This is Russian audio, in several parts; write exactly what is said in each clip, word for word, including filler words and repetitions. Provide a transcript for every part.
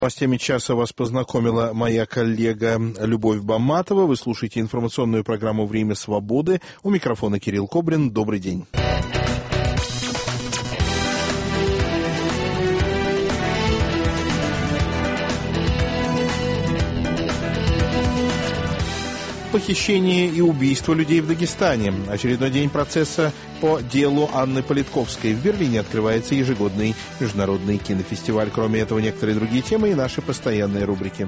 С теми часа вас познакомила моя коллега Любовь Баматова. Вы слушаете информационную программу «Время свободы». У микрофона Кирилл Кобрин. Добрый день. Похищение и убийство людей в Дагестане. Очередной день процесса по делу Анны Политковской. В Берлине открывается ежегодный международный кинофестиваль. Кроме этого, некоторые другие темы и наши постоянные рубрики.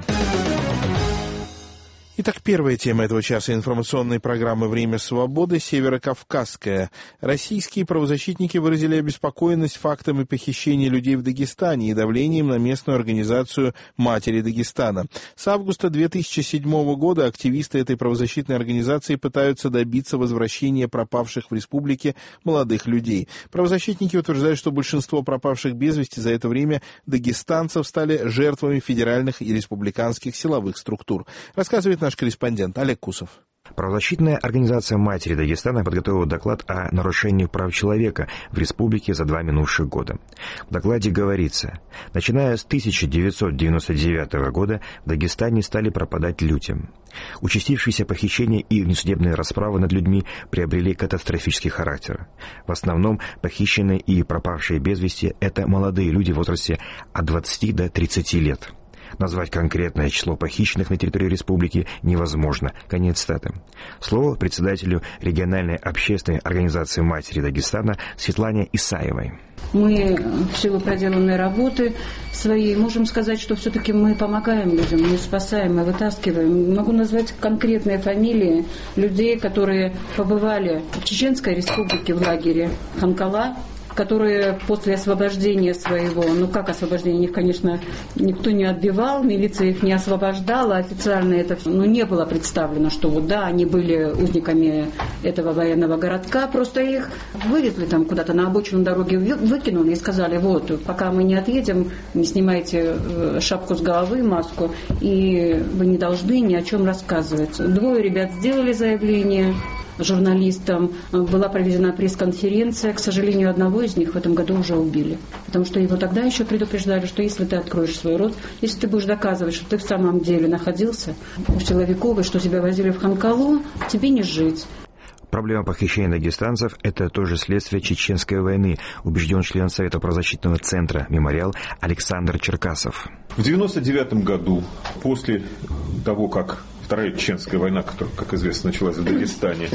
Итак, первая тема этого часа информационной программы «Время свободы» — Северокавказская. Российские правозащитники выразили обеспокоенность фактами похищения людей в Дагестане и давлением на местную организацию «Матери Дагестана». С августа две тысячи седьмого года активисты этой правозащитной организации пытаются добиться возвращения пропавших в республике молодых людей. Правозащитники утверждают, что большинство пропавших без вести за это время дагестанцев стали жертвами федеральных и республиканских силовых структур. Рассказывает наш корреспондент Олег Кусов. Правозащитная организация «Матери Дагестана» подготовила доклад о нарушении прав человека в республике за два минувших года. В докладе говорится, начиная с тысяча девятьсот девяносто девятого года в Дагестане стали пропадать люди. Участившиеся похищения и внесудебные расправы над людьми приобрели катастрофический характер. В основном похищенные и пропавшие без вести – это молодые люди в возрасте от двадцати до тридцати лет. Назвать конкретное число похищенных на территории республики невозможно. Конец цитаты. Слово председателю региональной общественной организации «Матери Дагестана» Светлане Исаевой. Мы в силу проделанной работы своей можем сказать, что все-таки мы помогаем людям, мы спасаем, мы вытаскиваем. Могу назвать конкретные фамилии людей, которые побывали в Чеченской республике в лагере Ханкала, которые после освобождения своего, ну как освобождение, их, конечно, никто не отбивал, милиция их не освобождала, официально это ну, не было представлено, что вот да, они были узниками этого военного городка, просто их вывезли там куда-то на обочину дороги, выкинули и сказали, вот, пока мы не отъедем, не снимайте шапку с головы, маску, и вы не должны ни о чем рассказывать. Двое ребят сделали заявление журналистам, была проведена пресс-конференция. К сожалению, одного из них в этом году уже убили. Потому что его тогда еще предупреждали, что если ты откроешь свой рот, если ты будешь доказывать, что ты в самом деле находился у силовиков, и что тебя возили в Ханкалу, тебе не жить. Проблема похищения дагестанцев – это тоже следствие Чеченской войны, убежден член Совета правозащитного центра «Мемориал» Александр Черкасов. В девяносто девятом году, после того, как Вторая Чеченская война, которая, как известно, началась в Дагестане,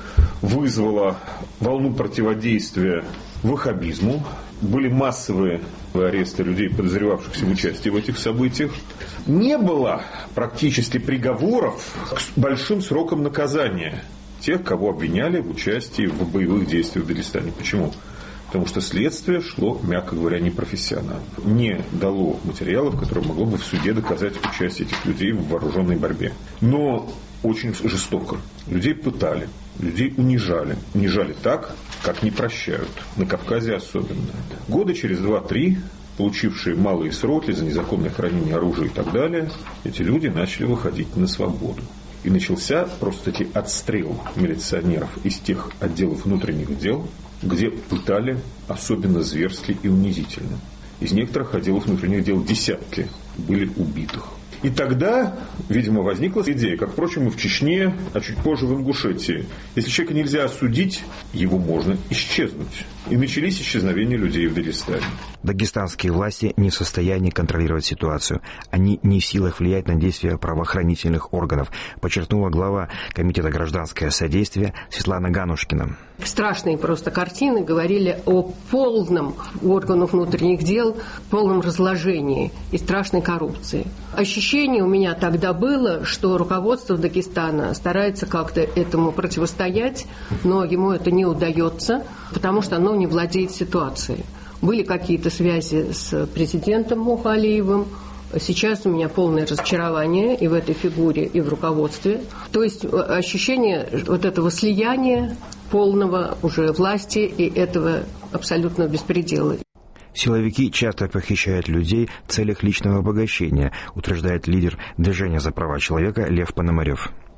вызвала волну противодействия ваххабизму. Были массовые аресты людей, подозревавшихся в участии в этих событиях. Не было практически приговоров к большим срокам наказания тех, кого обвиняли в участии в боевых действиях в Дагестане. Почему? Потому что следствие шло, мягко говоря, непрофессионально. Не дало материалов, которые могло бы в суде доказать участие этих людей в вооруженной борьбе. Но очень жестоко. Людей пытали, людей унижали. Унижали так, как не прощают. На Кавказе особенно. Года через два-три, получившие малые сроки за незаконное хранение оружия и так далее, эти люди начали выходить на свободу. И начался просто-таки отстрел милиционеров из тех отделов внутренних дел, где пытали особенно зверски и унизительно. Из некоторых отделов внутренних дел десятки были убитых. И тогда, видимо, возникла идея, как, впрочем, и в Чечне, а чуть позже в Ингушетии. Если человека нельзя осудить, его можно исчезнуть. И начались исчезновения людей в Дагестане. Дагестанские власти не в состоянии контролировать ситуацию. Они не в силах влиять на действия правоохранительных органов, подчеркнула глава Комитета гражданское содействие Светлана Ганушкина. Страшные просто картины говорили о полном органах внутренних дел, полном разложении и страшной коррупции. Ощущение у меня тогда было, что руководство Дагестана старается как-то этому противостоять, но ему это не удается, потому что оно не владеет ситуацией. Были какие-то связи с президентом Мухалиевым. Сейчас у меня полное разочарование и в этой фигуре, и в руководстве. То есть ощущение вот этого слияния полного уже власти и этого абсолютного беспредела. Силовики часто похищают людей в целях личного обогащения, утверждает лидер движения за права человека Лев Пономарев.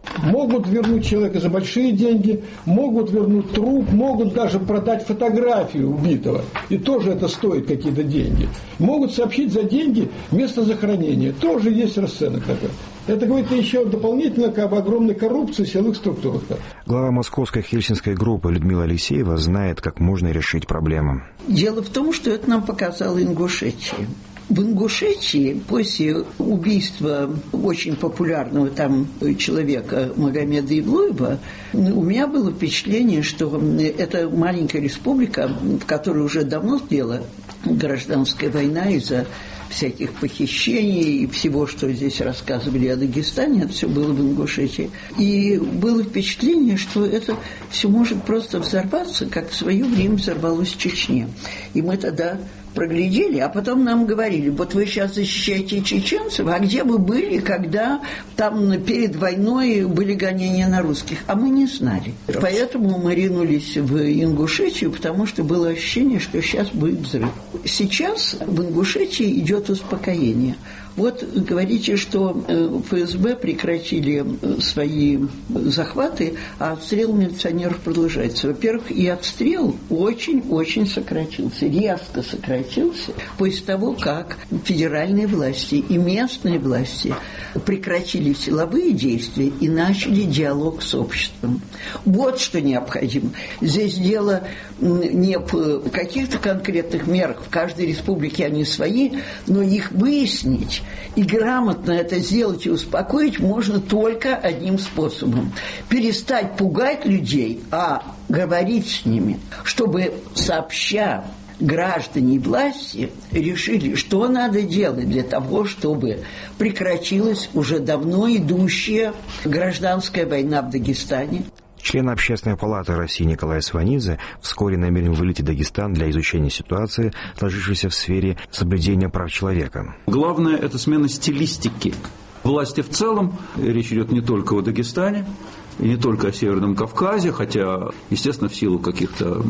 Могут вернуть человека за большие деньги, могут вернуть труп, могут даже продать фотографию убитого. И тоже это стоит какие-то деньги. Могут сообщить за деньги место захоронения. Тоже есть расценок такой. Это говорит еще дополнительно об огромной коррупции в силовых структурах. Глава московской хельсинской группы Людмила Алексеева знает, как можно решить проблему. Дело в том, что это нам показало Ингушетия. В Ингушетии после убийства очень популярного там человека Магомеда Иблоева у меня было впечатление, что это маленькая республика, в которой уже давно была гражданская война из-за всяких похищений и всего, что здесь рассказывали о Дагестане, это все было в Ингушетии. И было впечатление, что это все может просто взорваться, как в свое время взорвалось в Чечне. И мы тогда проглядели, а потом нам говорили: вот вы сейчас защищаете чеченцев, а где вы были, когда там перед войной были гонения на русских? А мы не знали. Поэтому мы ринулись в Ингушетию, потому что было ощущение, что сейчас будет взрыв. Сейчас в Ингушетии идет успокоение. Вот говорите, что ФСБ прекратили свои захваты, а отстрел милиционеров продолжается. Во-первых, и отстрел очень-очень сократился, резко сократился после того, как федеральные власти и местные власти прекратили силовые действия и начали диалог с обществом. Вот что необходимо. Здесь дело не в каких-то конкретных мерах, в каждой республике они свои, но их выяснить и грамотно это сделать и успокоить можно только одним способом. Перестать пугать людей, а говорить с ними, чтобы, сообща, граждане и власти решили, что надо делать для того, чтобы прекратилась уже давно идущая гражданская война в Дагестане. Член Общественной палаты России Николай Сванидзе вскоре намерен вылететь в Дагестан для изучения ситуации, сложившейся в сфере соблюдения прав человека. Главное – это смена стилистики власти в целом. Речь идет не только о Дагестане, и не только о Северном Кавказе, хотя, естественно, в силу каких-то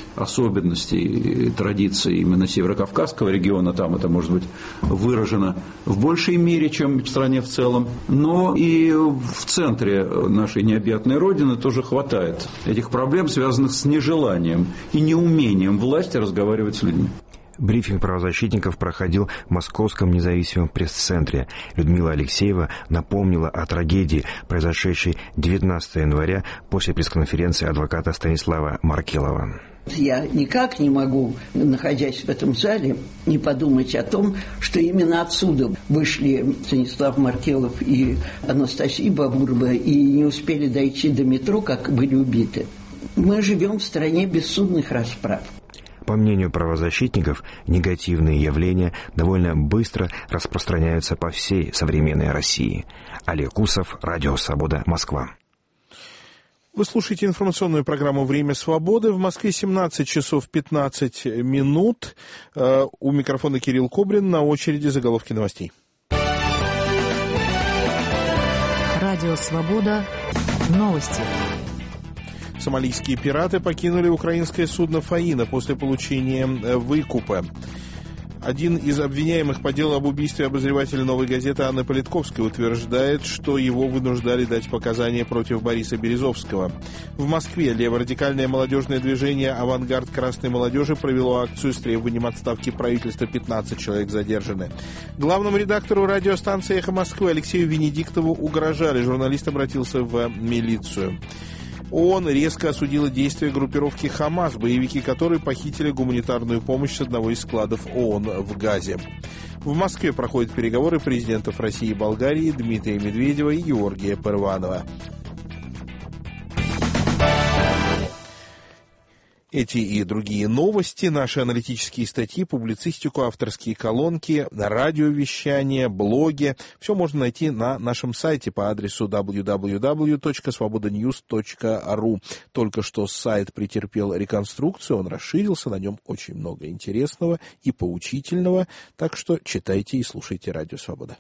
особенностей, традиций именно Северокавказского региона, там это может быть выражено в большей мере, чем в стране в целом. Но и в центре нашей необъятной Родины тоже хватает этих проблем, связанных с нежеланием и неумением власти разговаривать с людьми. Брифинг правозащитников проходил в Московском независимом пресс-центре. Людмила Алексеева напомнила о трагедии, произошедшей девятнадцатого января после пресс-конференции адвоката Станислава Маркелова. Я никак не могу, находясь в этом зале, не подумать о том, что именно отсюда вышли Станислав Маркелов и Анастасия Бабурова и не успели дойти до метро, как были убиты. Мы живем в стране бессудных расправ. По мнению правозащитников, негативные явления довольно быстро распространяются по всей современной России. Олег Усов, Радио Свобода, Москва. Вы слушаете информационную программу «Время свободы». В Москве семнадцать часов пятнадцать минут. У микрофона Кирилл Кобрин. На очереди заголовки новостей. Радио Свобода. Новости. Сомалийские пираты покинули украинское судно «Фаина» после получения выкупа. Один из обвиняемых по делу об убийстве обозревателя «Новой газеты» Анны Политковской утверждает, что его вынуждали дать показания против Бориса Березовского. В Москве леворадикальное молодежное движение «Авангард Красной молодежи» провело акцию с требованием отставки правительства. пятнадцать человек задержаны. Главному редактору радиостанции «Эхо Москвы» Алексею Венедиктову угрожали. Журналист обратился в милицию. ООН резко осудила действия группировки «Хамас», боевики которой похитили гуманитарную помощь с одного из складов ООН в Газе. В Москве проходят переговоры президентов России и Болгарии Дмитрия Медведева и Георгия Парванова. Эти и другие новости, наши аналитические статьи, публицистику, авторские колонки, радиовещание, блоги – все можно найти на нашем сайте по адресу дабл ю дабл ю дабл ю точка свобода ньюс точка ру. Только что сайт претерпел реконструкцию, он расширился, на нем очень много интересного и поучительного, так что читайте и слушайте Радио Свобода.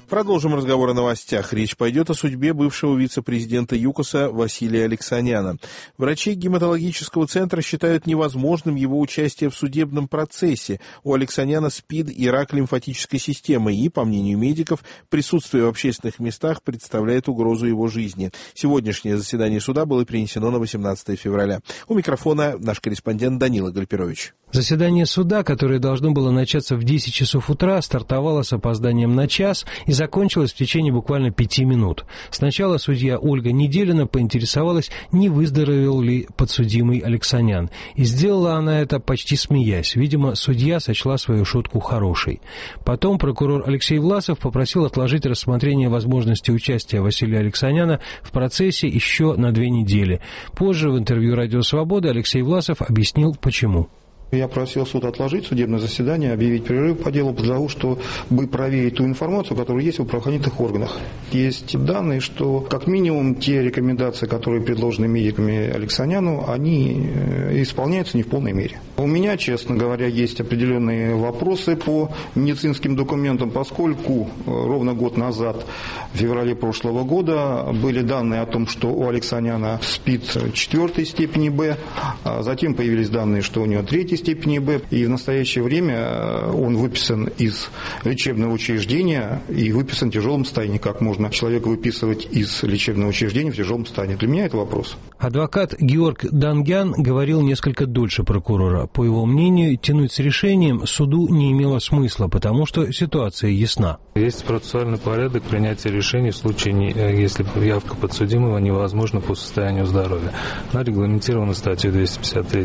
Продолжим разговор о новостях. Речь пойдет о судьбе бывшего вице-президента ЮКОСа Василия Алексаняна. Врачи гематологического центра считают невозможным его участие в судебном процессе. У Алексаняна СПИД и рак лимфатической системы, и, по мнению медиков, присутствие в общественных местах представляет угрозу его жизни. Сегодняшнее заседание суда было перенесено на восемнадцатое февраля. У микрофона наш корреспондент Данила Гальперович. Заседание суда, которое должно было начаться в десять часов утра, стартовало с опозданием на час и закончилось в течение буквально пяти минут. Сначала судья Ольга Неделина поинтересовалась, не выздоровел ли подсудимый Алексанян. И сделала она это почти смеясь. Видимо, судья сочла свою шутку хорошей. Потом прокурор Алексей Власов попросил отложить рассмотрение возможности участия Василия Алексаняна в процессе еще на две недели. Позже в интервью «Радио Свобода» Алексей Власов объяснил, почему. Я просил суд отложить судебное заседание, объявить перерыв по делу, для того, чтобы проверить ту информацию, которая есть в правоохранительных органах. Есть данные, что как минимум те рекомендации, которые предложены медиками Алексаняну, они исполняются не в полной мере. У меня, честно говоря, есть определенные вопросы по медицинским документам, поскольку ровно год назад, в феврале прошлого года, были данные о том, что у Алексаняна СПИД четвертой степени Б, а затем появились данные, что у него третьей степени Б, и в настоящее время он выписан из лечебного учреждения и выписан в тяжелом состоянии. Как можно человека выписывать из лечебного учреждения в тяжелом состоянии? Для меня это вопрос. Адвокат Георг Дангян говорил несколько дольше прокурора. По его мнению, тянуть с решением суду не имело смысла, потому что ситуация ясна. Есть процессуальный порядок принятия решений в случае, если явка подсудимого невозможна по состоянию здоровья. Она регламентирована статьей двести пятьдесят три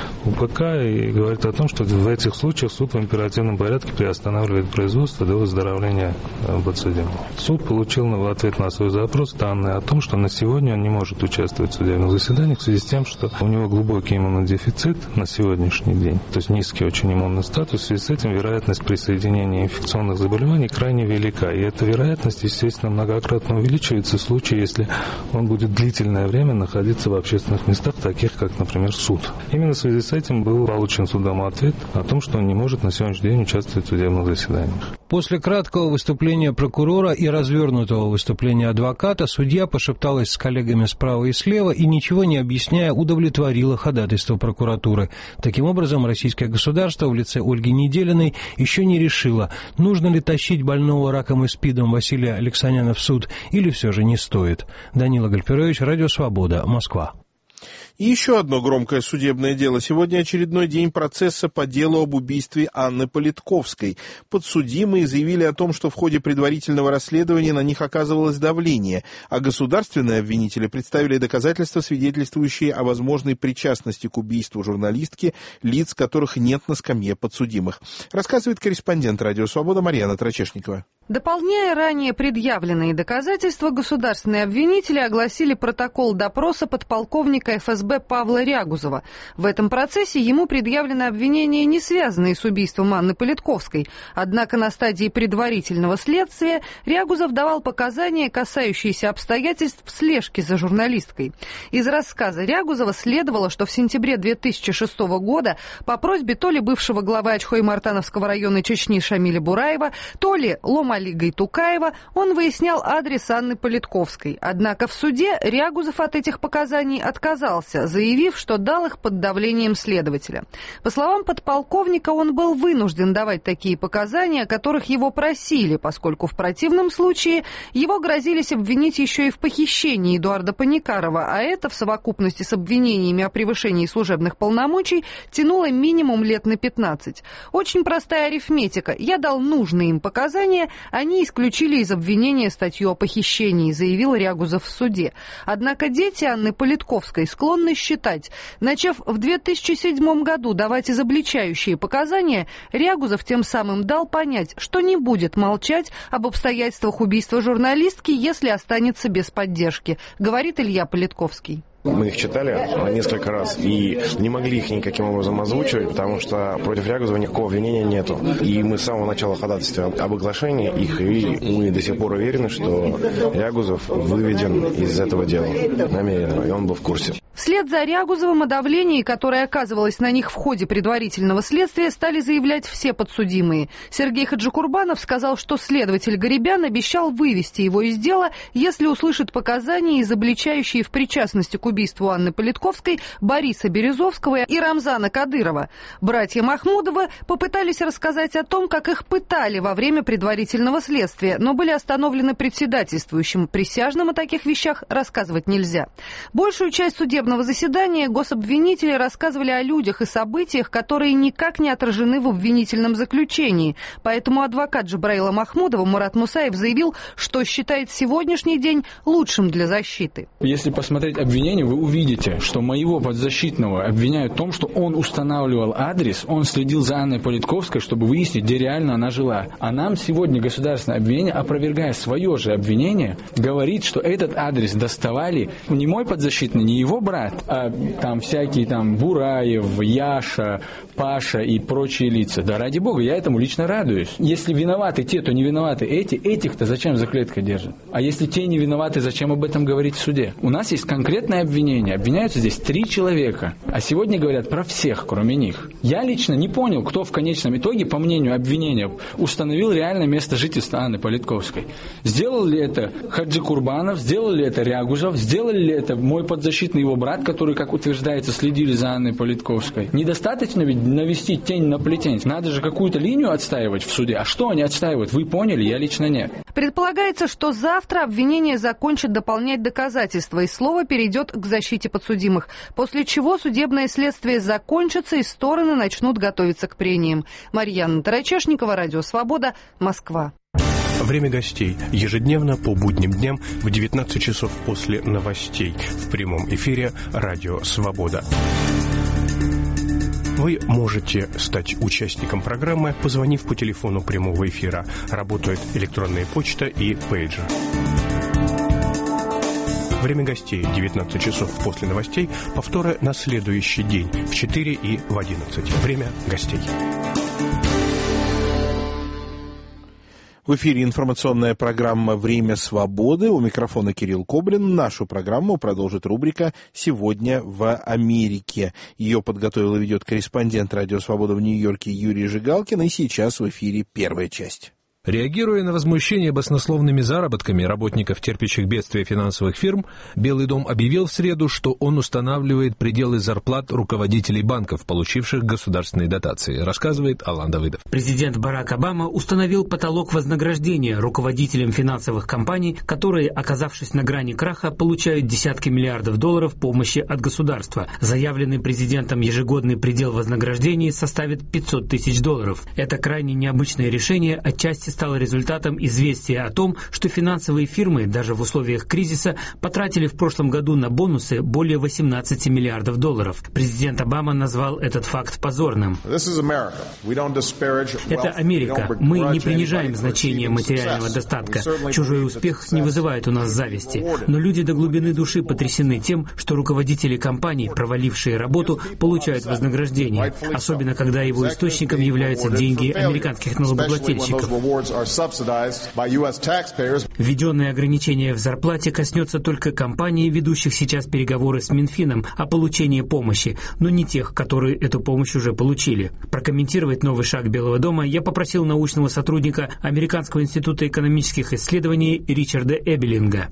УПК и говорит о том, что в этих случаях суд в императивном порядке приостанавливает производство до выздоровления подсудимого. Суд получил в ответ на свой запрос данные о том, что на сегодня он не может участвовать в судебных заседаниях в связи с тем, что у него глубокий иммунодефицит на сегодняшний день, то есть низкий очень иммунный статус. В связи с этим вероятность присоединения инфекционных заболеваний крайне велика. И эта вероятность, естественно, многократно увеличивается в случае, если он будет длительное время находиться в общественных местах, таких как, например, суд. Именно в связи с этим был получен судом ответ о том, что он не может на сегодняшний день участвовать в судебных заседаниях. После краткого выступления прокурора и развернутого выступления адвоката судья пошепталась с коллегами справа и слева и, ничего не объясняя, удовлетворила ходатайство прокуратуры. Таким образом, российское государство в лице Ольги Неделиной еще не решило, нужно ли тащить больного раком и СПИДом Василия Алексаняна в суд или все же не стоит. Данила Гальперович, Радио Свобода, Москва. И еще одно громкое судебное дело. Сегодня очередной день процесса по делу об убийстве Анны Политковской. Подсудимые заявили о том, что в ходе предварительного расследования на них оказывалось давление, а государственные обвинители представили доказательства, свидетельствующие о возможной причастности к убийству журналистки лиц, которых нет на скамье подсудимых. Рассказывает корреспондент «Радио Свобода» Марьяна Трачешникова. Дополняя ранее предъявленные доказательства, государственные обвинители огласили протокол допроса подполковника эф эс бэ Павла Рягузова. В этом процессе ему предъявлены обвинения, не связанные с убийством Анны Политковской. Однако на стадии предварительного следствия Рягузов давал показания, касающиеся обстоятельств слежки за журналисткой. Из рассказа Рягузова следовало, что в сентябре две тысячи шестого года по просьбе то ли бывшего главы Очхой-Мартановского района Чечни Шамиля Бураева, то ли Лома Гайтукаева, он выяснял адрес Анны Политковской. Однако в суде Рягузов от этих показаний отказался, заявив, что дал их под давлением следователя. По словам подполковника, он был вынужден давать такие показания, о которых его просили, поскольку в противном случае его грозились обвинить еще и в похищении Эдуарда Паникарова, а это в совокупности с обвинениями о превышении служебных полномочий тянуло минимум лет на пятнадцать. Очень простая арифметика. Я дал нужные им показания, они исключили из обвинения статью о похищении, заявил Рягузов в суде. Однако дети Анны Политковской склонны считать, начав в две тысячи седьмом году давать изобличающие показания, Рягузов тем самым дал понять, что не будет молчать об обстоятельствах убийства журналистки, если останется без поддержки, говорит Илья Политковский. Мы их читали несколько раз и не могли их никаким образом озвучивать, потому что против Рягузова никакого обвинения нету. И мы с самого начала ходатайства об оглашении их, и мы до сих пор уверены, что Рягузов выведен из этого дела намеренно, и он был в курсе. Вслед за Рягузовым о давлении, которое оказывалось на них в ходе предварительного следствия, стали заявлять все подсудимые. Сергей Хаджикурбанов сказал, что следователь Гарибян обещал вывести его из дела, если услышит показания, изобличающие в причастности к убийству Анны Политковской Бориса Березовского и Рамзана Кадырова. Братья Махмудовы попытались рассказать о том, как их пытали во время предварительного следствия, но были остановлены председательствующим. Присяжным о таких вещах рассказывать нельзя. Большую часть судебного заседания гособвинители рассказывали о людях и событиях, которые никак не отражены в обвинительном заключении. Поэтому адвокат Джабраила Махмудова Мурат Мусаев заявил, что считает сегодняшний день лучшим для защиты. Если посмотреть обвинение, вы увидите, что моего подзащитного обвиняют в том, что он устанавливал адрес, он следил за Анной Политковской, чтобы выяснить, где реально она жила. А нам сегодня государственное обвинение, опровергая свое же обвинение, говорит, что этот адрес доставали не мой подзащитный, не его брат, а там всякие там Бураев, Яша, Паша и прочие лица. Да ради бога, я этому лично радуюсь. Если виноваты те, то не виноваты эти, этих-то зачем за клеткой держат? А если те не виноваты, зачем об этом говорить в суде? У нас есть конкретное обвинение. Обвиняются здесь три человека. А сегодня говорят про всех, кроме них. Я лично не понял, кто в конечном итоге, по мнению обвинения, установил реальное место жительства Анны Политковской. Сделал ли это Хаджикурбанов, сделал ли это Рягузов, сделал ли это мой подзащитный его брат, который, как утверждается, следили за Анной Политковской. Недостаточно ведь навести тень на плетень. Надо же какую-то линию отстаивать в суде. А что они отстаивают? Вы поняли? Я лично нет. Предполагается, что завтра обвинение закончит дополнять доказательства, и слово перейдет к защите подсудимых, после чего судебное следствие закончится и стороны начнут готовиться к прениям. Марьяна Тарачешникова, Радио Свобода, Москва. Время гостей. Ежедневно по будним дням в девятнадцать часов после новостей. В прямом эфире Радио Свобода. Вы можете стать участником программы, позвонив по телефону прямого эфира. Работает электронная почта и пейджер. Время гостей. девятнадцать часов после новостей. Повторы на следующий день в четыре и в одиннадцать. Время гостей. В эфире информационная программа «Время свободы». У микрофона Кирилл Коблин. Нашу программу продолжит рубрика «Сегодня в Америке». Ее подготовил и ведет корреспондент «Радио Свобода» в Нью-Йорке Юрий Жигалкин. И сейчас в эфире первая часть. Реагируя на возмущение баснословными заработками работников терпящих бедствия финансовых фирм, Белый дом объявил в среду, что он устанавливает пределы зарплат руководителей банков, получивших государственные дотации, рассказывает Алан Давыдов. Президент Барак Обама установил потолок вознаграждения руководителям финансовых компаний, которые, оказавшись на грани краха, получают десятки миллиардов долларов помощи от государства. Заявленный президентом ежегодный предел вознаграждений составит пятьсот тысяч долларов. Это крайне необычное решение отчасти стало результатом известия о том, что финансовые фирмы даже в условиях кризиса потратили в прошлом году на бонусы более восемнадцати миллиардов долларов. Президент Обама назвал этот факт позорным. Это Америка. Мы не принижаем значение материального достатка. Чужой успех не вызывает у нас зависти. Но люди до глубины души потрясены тем, что руководители компаний, провалившие работу, получают вознаграждение, особенно когда его источником являются деньги американских налогоплательщиков. Введенное ограничение в зарплате коснется только компаний, ведущих сейчас переговоры с Минфином о получении помощи, но не тех, которые эту помощь уже получили. Прокомментировать новый шаг Белого дома я попросил научного сотрудника Американского института экономических исследований Ричарда Эбелинга.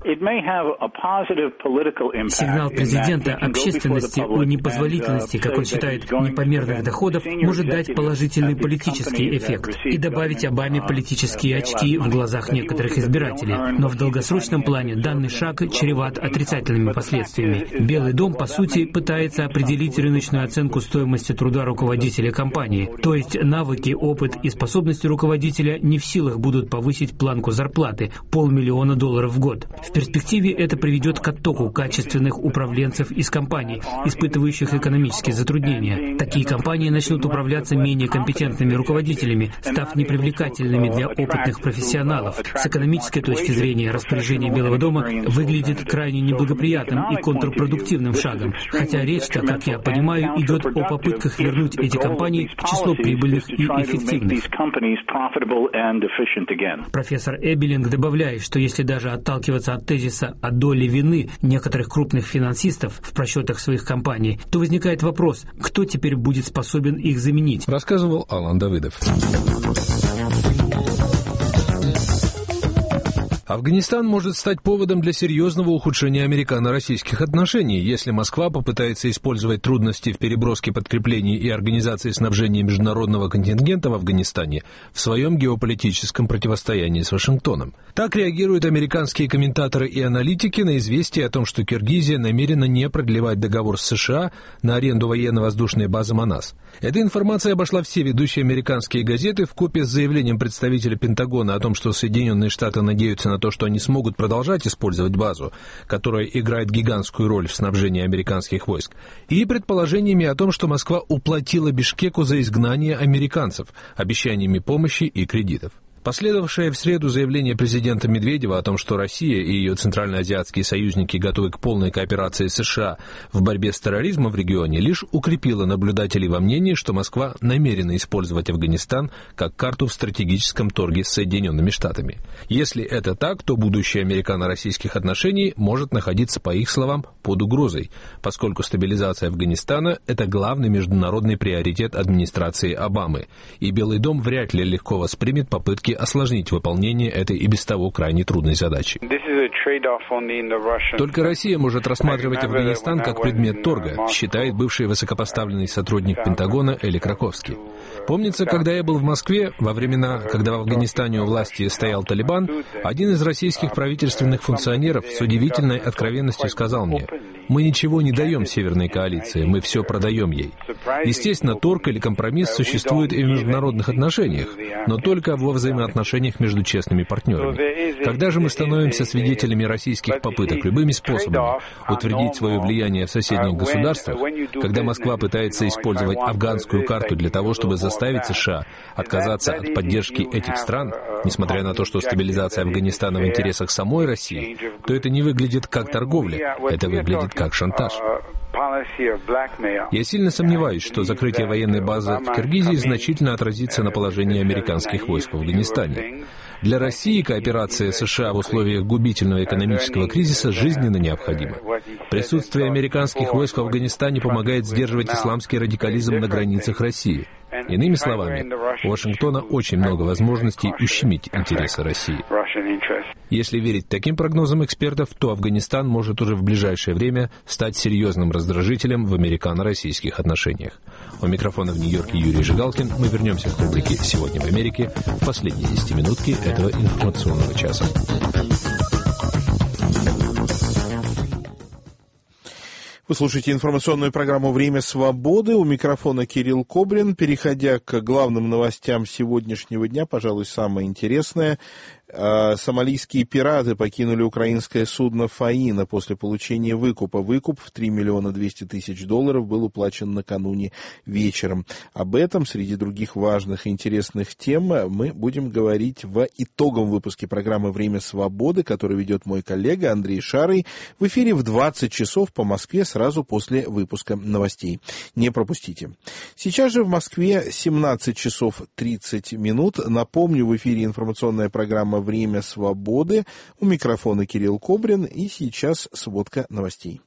Сигнал президента общественности о непозволительности, как он считает, непомерных доходов может дать положительный политический эффект и добавить Обаме политический очки в глазах некоторых избирателей. Но в долгосрочном плане данный шаг чреват отрицательными последствиями. Белый дом, по сути, пытается определить рыночную оценку стоимости труда руководителя компании. То есть навыки, опыт и способности руководителя не в силах будут повысить планку зарплаты – полмиллиона долларов в год. В перспективе это приведет к оттоку качественных управленцев из компаний, испытывающих экономические затруднения. Такие компании начнут управляться менее компетентными руководителями, став непривлекательными для опытных профессионалов. С экономической точки зрения распоряжение Белого дома выглядит крайне неблагоприятным и контрпродуктивным шагом, хотя речь-то, как я понимаю, идет о попытках вернуть эти компании в число прибыльных и эффективных. Профессор Эбелинг добавляет, что если даже отталкиваться от тезиса о доле вины некоторых крупных финансистов в просчетах своих компаний, то возникает вопрос, кто теперь будет способен их заменить. Рассказывал Алан Давыдов. Афганистан может стать поводом для серьезного ухудшения американо-российских отношений, если Москва попытается использовать трудности в переброске подкреплений и организации снабжения международного контингента в Афганистане в своем геополитическом противостоянии с Вашингтоном. Так реагируют американские комментаторы и аналитики на известие о том, что Киргизия намерена не продлевать договор с США на аренду военно-воздушной базы Манас. Эта информация обошла все ведущие американские газеты вкупе с заявлением представителя Пентагона о том, что Соединенные Штаты надеются на то, что они смогут продолжать использовать базу, которая играет гигантскую роль в снабжении американских войск, и предположениями о том, что Москва уплатила Бишкеку за изгнание американцев, обещаниями помощи и кредитов. Последовавшее в среду заявление президента Медведева о том, что Россия и ее центральноазиатские союзники готовы к полной кооперации с США в борьбе с терроризмом в регионе, лишь укрепило наблюдателей во мнении, что Москва намерена использовать Афганистан как карту в стратегическом торге с Соединенными Штатами. Если это так, то будущее американо-российских отношений может находиться, по их словам, под угрозой, поскольку стабилизация Афганистана – это главный международный приоритет администрации Обамы, и Белый дом вряд ли легко воспримет попытки осложнить выполнение этой и без того крайне трудной задачи. Только Россия может рассматривать Афганистан как предмет торга, считает бывший высокопоставленный сотрудник Пентагона Эли Краковский. Помнится, когда я был в Москве, во времена, когда в Афганистане у власти стоял Талибан, один из российских правительственных функционеров с удивительной откровенностью сказал мне: «Мы ничего не даем Северной коалиции, мы все продаем ей». Естественно, торг или компромисс существует и в международных отношениях, но только во взаимоотношениях между честными партнерами. Когда же мы становимся свидетелями российских попыток любыми способами утвердить свое влияние в соседних государствах, когда Москва пытается использовать афганскую карту для того, чтобы заставить США отказаться от поддержки этих стран, несмотря на то, что стабилизация Афганистана в интересах самой России, то это не выглядит как торговля, это выглядит как шантаж. Я сильно сомневаюсь, что закрытие военной базы в Киргизии значительно отразится на положении американских войск в Афганистане. Для России кооперация США в условиях губительного экономического кризиса жизненно необходима. Присутствие американских войск в Афганистане помогает сдерживать исламский радикализм на границах России. Иными словами, у Вашингтона очень много возможностей ущемить интересы России. Если верить таким прогнозам экспертов, то Афганистан может уже в ближайшее время стать серьезным раздражителем в американо-российских отношениях. У микрофона в Нью-Йорке Юрий Жигалкин. Мы вернемся к рубрике «Сегодня в Америке» в последние десятиминутки этого информационного часа. Вы слушаете информационную программу «Время свободы». У микрофона Кирилл Кобрин. Переходя к главным новостям сегодняшнего дня, пожалуй, самое интересное. Сомалийские пираты покинули украинское судно «Фаина» после получения выкупа. Выкуп в три миллиона двести тысяч долларов был уплачен накануне вечером. Об этом, среди других важных и интересных тем, мы будем говорить в итоговом выпуске программы «Время свободы», который ведет мой коллега Андрей Шарый, в эфире в двадцать часов по Москве сразу после выпуска новостей. Не пропустите. Сейчас же в Москве семнадцать часов тридцать минут. Напомню, в эфире информационная программа «Время свободы». У микрофона Кирилл Кобрин. И сейчас сводка новостей.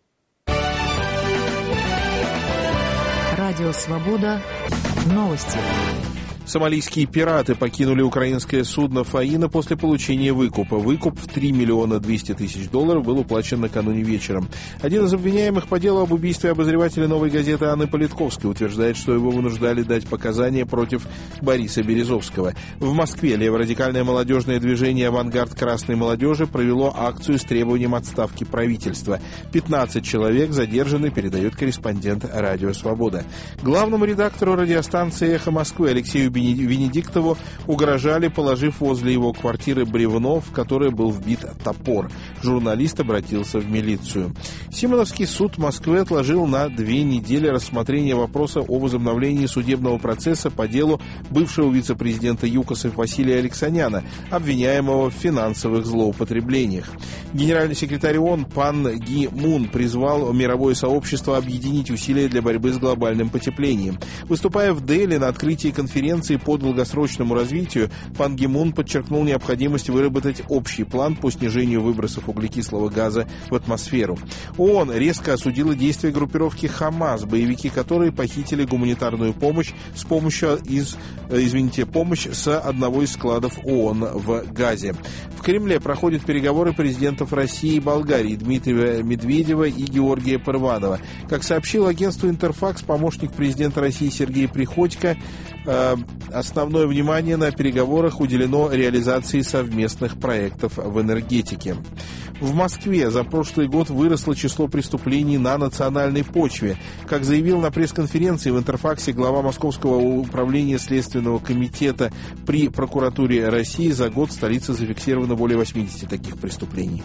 Радио «Свобода». Новости. Сомалийские пираты покинули украинское судно «Фаина» после получения выкупа. Выкуп в три миллиона двести тысяч долларов был уплачен накануне вечером. Один из обвиняемых по делу об убийстве обозревателя «Новой газеты» Анны Политковской утверждает, что его вынуждали дать показания против Бориса Березовского. В Москве леворадикальное молодежное движение «Авангард красной молодежи» провело акцию с требованием отставки правительства. пятнадцать человек задержаны, передает корреспондент «Радио Свобода». Главному редактору радиостанции «Эхо Москвы» Алексею Венедиктову угрожали, положив возле его квартиры бревно, в которое был вбит топор. Журналист обратился в милицию. Симоновский суд Москвы отложил на две недели рассмотрение вопроса о возобновлении судебного процесса по делу бывшего вице-президента ЮКОСов Василия Алексаняна, обвиняемого в финансовых злоупотреблениях. Генеральный секретарь ООН Пан Ги Мун призвал мировое сообщество объединить усилия для борьбы с глобальным потеплением. Выступая в Дели на открытии конференции по долгосрочному развитию, Пан Ги Мун подчеркнул необходимость выработать общий план по снижению выбросов углекислого газа в атмосферу. ООН резко осудила действия группировки «Хамас», боевики которой похитили гуманитарную помощь с помощью из, извините, помощь с одного из складов ООН в Газе. В Кремле проходят переговоры президентов России и Болгарии Дмитрия Медведева и Георгия Парванова. Как сообщил агентству «Интерфакс», помощник президента России Сергей Приходько, э, основное внимание на переговорах уделено реализации совместных проектов в энергетике. В Москве за прошлый год выросло число преступлений на национальной почве. Как заявил на пресс-конференции в «Интерфаксе» глава Московского управления Следственного комитета при прокуратуре России, за год в столице зафиксировано более восьмидесяти таких преступлений.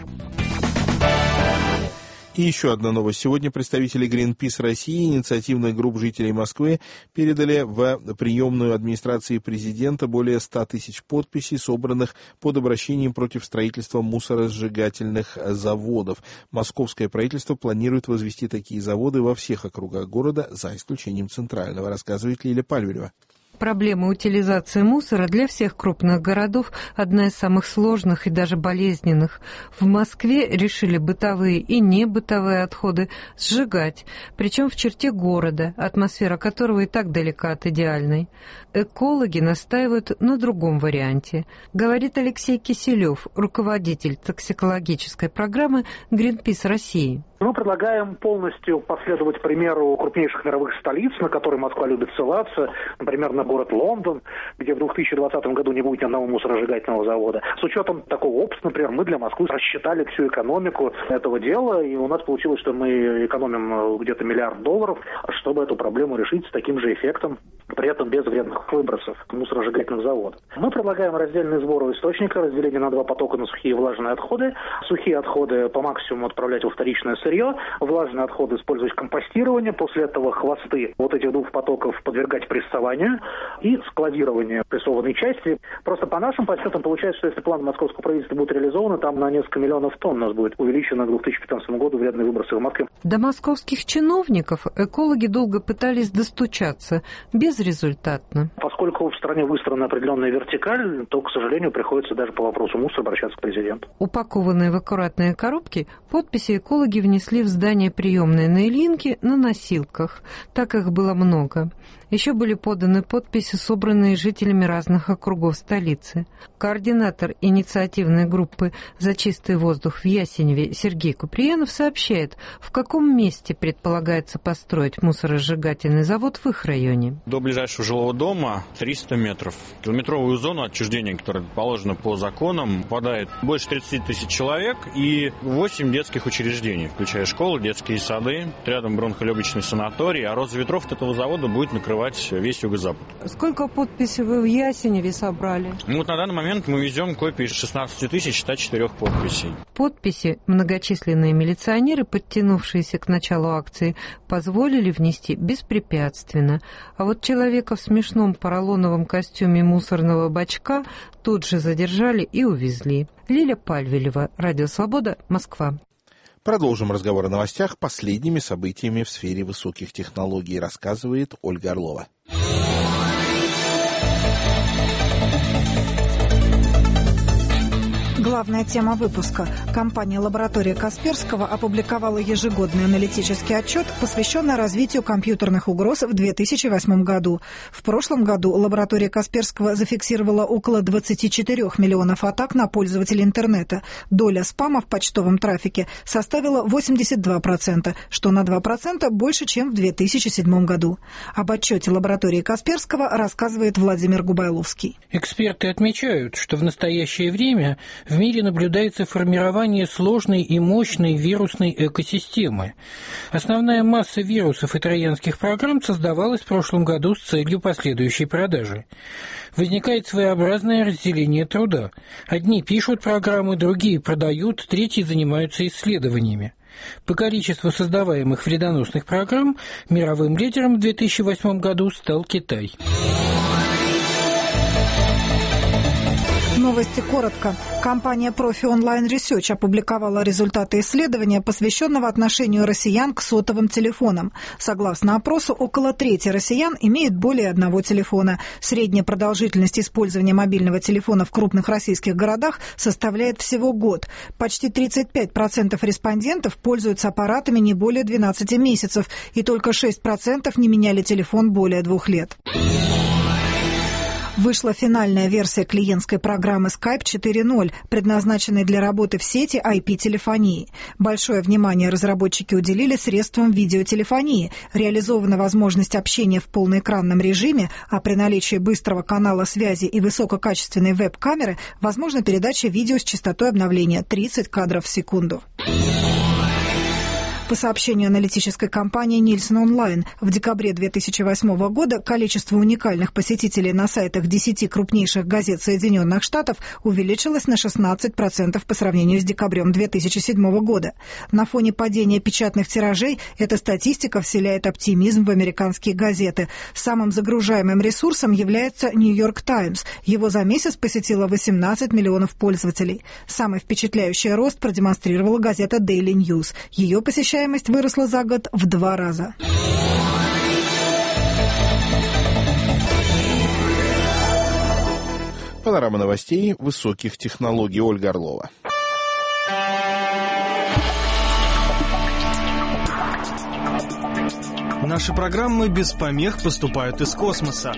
И еще одна новость. Сегодня представители Greenpeace России и инициативных групп жителей Москвы передали в приемную администрации президента более ста тысяч подписей, собранных под обращением против строительства мусоросжигательных заводов. Московское правительство планирует возвести такие заводы во всех округах города, за исключением центрального, рассказывает Лиля Пальвелева. Проблема утилизации мусора для всех крупных городов одна из самых сложных и даже болезненных. В Москве решили бытовые и небытовые отходы сжигать, причем в черте города, атмосфера которого и так далека от идеальной. Экологи настаивают на другом варианте, говорит Алексей Киселев, руководитель токсикологической программы Greenpeace России. Мы предлагаем полностью последовать примеру крупнейших мировых столиц, на которые Москва любит ссылаться, например, на город Лондон, где в две тысячи двадцатом году не будет ни одного мусоросжигательного завода. С учетом такого опыта, например, мы для Москвы рассчитали всю экономику этого дела, и у нас получилось, что мы экономим где-то миллиард долларов, чтобы эту проблему решить с таким же эффектом, при этом без вредных выбросов мусоросжигательных заводов. Мы предлагаем раздельный сбор источника, разделение на два потока на сухие и влажные отходы. Сухие отходы по максимуму отправлять во вторичное сырье, влажные отходы использовать компостирование, после этого хвосты вот этих двух потоков подвергать прессованию и складированию прессованной части. Просто по нашим подсчетам получается, что если план московского правительства будет реализован, там на несколько миллионов тонн у нас будет увеличено к две тысячи пятнадцатому году вредные выбросы в Москве. До московских чиновников экологи долго пытались достучаться, безрезультатно. Поскольку в стране выстроена определенная вертикаль, то, к сожалению, приходится даже по вопросу мусора обращаться к президенту. Упакованные в аккуратные коробки, подписи экологи внесли в здание приемной на Ильинке на носилках. Так их было много. Еще были поданы подписи, собранные жителями разных округов столицы. Координатор инициативной группы «За чистый воздух» в Ясеневе Сергей Куприянов сообщает, в каком месте предполагается построить мусоросжигательный завод в их районе. До ближайшего жилого дома триста метров. Километровую зону отчуждения, которая положена по законам, попадает больше тридцати тысяч человек и восемь детских учреждений, включая школы, детские сады, рядом бронхолегочный санаторий, а «Роза ветров» от этого завода будет накрывать весь юго-запад. Сколько подписей вы в Ясеневе собрали? Ну вот на данный момент мы везем копии шестнадцати тысяч ста четырёх подписей. Подписи многочисленные милиционеры, подтянувшиеся к началу акции, позволили внести беспрепятственно. А вот человека в смешном поролоновом костюме мусорного бачка тут же задержали и увезли. Лиля Пальвелева, Радио Свобода, Москва. Продолжим разговор о новостях. Последними событиями в сфере высоких технологий рассказывает Ольга Орлова. Главная тема выпуска. Компания «Лаборатория Касперского» опубликовала ежегодный аналитический отчет, посвященный развитию компьютерных угроз в две тысячи восьмом году. В прошлом году лаборатория Касперского зафиксировала около двадцати четырёх миллионов атак на пользователей интернета. Доля спама в почтовом трафике составила восемьдесят два процента, что на два процента больше, чем в две тысячи седьмом году. Об отчете лаборатории Касперского рассказывает Владимир Губайловский. Эксперты отмечают, что в настоящее время в мире наблюдается формирование сложной и мощной вирусной экосистемы. Основная масса вирусов и троянских программ создавалась в прошлом году с целью последующей продажи. Возникает своеобразное разделение труда. Одни пишут программы, другие продают, третьи занимаются исследованиями. По количеству создаваемых вредоносных программ мировым лидером в две тысячи восьмом году стал Китай. Новости коротко. Компания Profi Online Research опубликовала результаты исследования, посвященного отношению россиян к сотовым телефонам. Согласно опросу, около трети россиян имеют более одного телефона. Средняя продолжительность использования мобильного телефона в крупных российских городах составляет всего год. Почти тридцать пять процентов респондентов пользуются аппаратами не более двенадцати месяцев, и только шесть процентов не меняли телефон более двух лет. Вышла финальная версия клиентской программы Skype четыре ноль, предназначенной для работы в сети ай пи-телефонии. Большое внимание разработчики уделили средствам видеотелефонии. Реализована возможность общения в полноэкранном режиме, а при наличии быстрого канала связи и высококачественной веб-камеры возможна передача видео с частотой обновления тридцать кадров в секунду. По сообщению аналитической компании Nielsen Online, в декабре две тысячи восьмого года количество уникальных посетителей на сайтах десяти крупнейших газет Соединенных Штатов увеличилось на шестнадцать процентов по сравнению с декабрем две тысячи седьмого года. На фоне падения печатных тиражей эта статистика вселяет оптимизм в американские газеты. Самым загружаемым ресурсом является New York Times. Его за месяц посетило восемнадцать миллионов пользователей. Самый впечатляющий рост продемонстрировала газета Daily News. Ее посещаемость выросла за год в два раза. Панорама новостей высоких технологий. Ольга Орлова. Наши программы без помех поступают из космоса.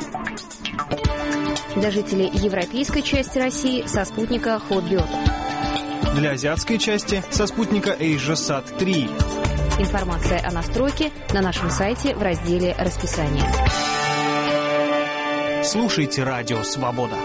Для жителей европейской части России со спутника Hotbird. Для азиатской части со спутника AsiaSat три. Информация о настройке на нашем сайте в разделе «Расписание». Слушайте «Радио Свобода».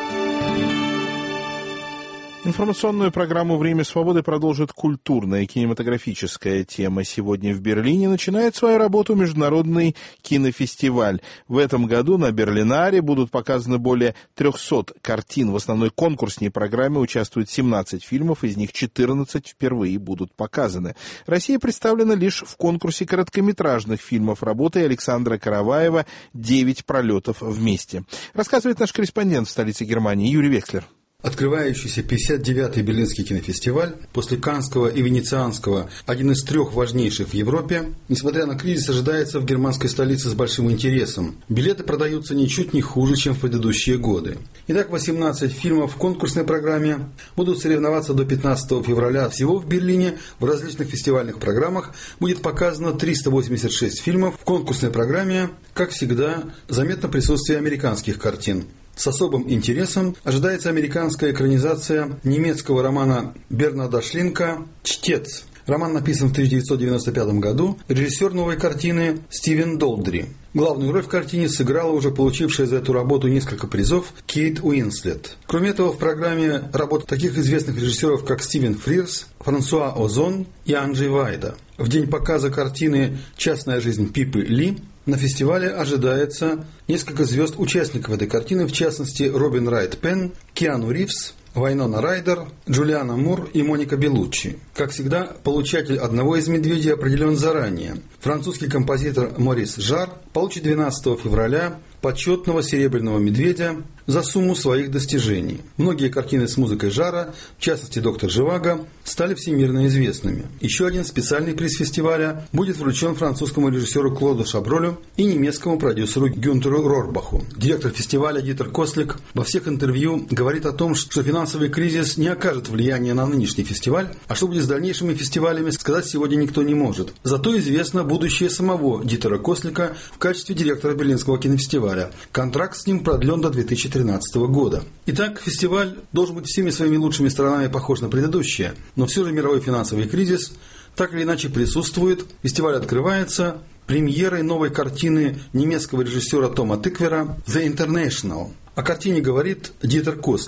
Информационную программу «Время свободы» продолжит культурная кинематографическая тема. Сегодня в Берлине начинает свою работу Международный кинофестиваль. В этом году на Берлинаре будут показаны более трехсот картин. В основной конкурсной программе участвуют семнадцать фильмов, из них четырнадцать впервые будут показаны. Россия представлена лишь в конкурсе короткометражных фильмов. Работой Александра Караваева «Девять пролетов вместе». Рассказывает наш корреспондент в столице Германии Юрий Векслер. Открывающийся пятьдесят девятый Берлинский кинофестиваль, после Каннского и Венецианского, один из трех важнейших в Европе, несмотря на кризис, ожидается в германской столице с большим интересом. Билеты продаются ничуть не хуже, чем в предыдущие годы. Итак, восемнадцать фильмов в конкурсной программе будут соревноваться до пятнадцатого февраля. Всего в Берлине в различных фестивальных программах будет показано триста восемьдесят шесть фильмов. В конкурсной программе, как всегда, заметно присутствие американских картин. С особым интересом ожидается американская экранизация немецкого романа Бернарда Шлинка «Чтец». Роман написан в тысяча девятьсот девяносто пятом году. Режиссер новой картины Стивен Долдри. Главную роль в картине сыграла уже получившая за эту работу несколько призов Кейт Уинслет. Кроме этого, в программе работы таких известных режиссеров, как Стивен Фрирс, Франсуа Озон и Анджей Вайда. В день показа картины «Частная жизнь Пипы Ли» на фестивале ожидается несколько звезд участников этой картины, в частности Робин Райт Пенн, Киану Ривз, Вайнона Райдер, Джулиана Мур и Моника Беллуччи. Как всегда, получатель одного из медведей определен заранее. Французский композитор Морис Жар получит двенадцатого февраля почетного серебряного медведя за сумму своих достижений. Многие картины с музыкой Жара, в частности «Доктор Живаго», стали всемирно известными. Еще один специальный приз фестиваля будет вручен французскому режиссеру Клоду Шабролю и немецкому продюсеру Гюнтеру Рорбаху. Директор фестиваля Дитер Кослик во всех интервью говорит о том, что финансовый кризис не окажет влияния на нынешний фестиваль, а что будет с дальнейшими фестивалями, сказать сегодня никто не может. Зато известно будущее самого Дитера Кослика в качестве директора Берлинского кинофестиваля. Контракт с ним продлен до две тысячи тринадцатого года. Итак, фестиваль должен быть всеми своими лучшими сторонами похож на предыдущие, но все же мировой финансовый кризис так или иначе присутствует. Фестиваль открывается премьерой новой картины немецкого режиссера Тома Тыквера «The International». О картине говорит Дитер Кослик.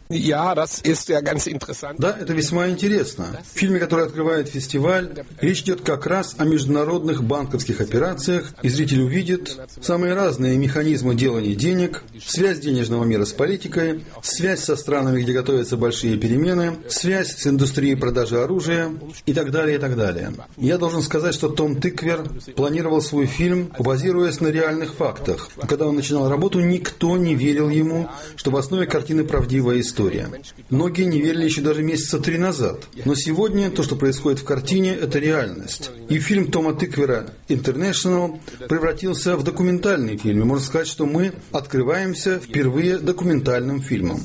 Да, это весьма интересно. В фильме, который открывает фестиваль, речь идет как раз о международных банковских операциях, и зритель увидит самые разные механизмы делания денег, связь денежного мира с политикой, связь со странами, где готовятся большие перемены, связь с индустрией продажи оружия и так далее, и так далее. Я должен сказать, что Том Тыквер планировал свой фильм, базируясь на реальных фактах. Когда он начинал работу, никто не верил ему, что в основе картины правдивая история. История. Многие не верили еще даже месяца три назад. Но сегодня то, что происходит в картине, это реальность. И фильм Тома Тыквера «International» превратился в документальный фильм. И можно сказать, что мы открываемся впервые документальным фильмом.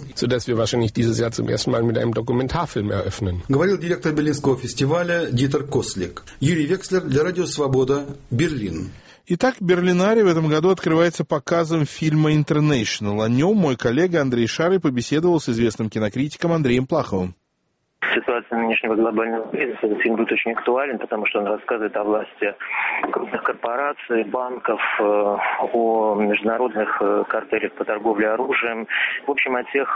Говорил директор Берлинского фестиваля Дитер Кослик. Юрий Векслер для Радио Свобода, Берлин. Итак, Берлинаре в этом году открывается показом фильма «International». О нем мой коллега Андрей Шарый побеседовал с известным кинокритиком Андреем Плаховым. Ситуация нынешнего глобального кризиса, этот фильм будет очень актуален, потому что он рассказывает о власти крупных корпораций, банков, о международных картелях по торговле оружием, в общем, о тех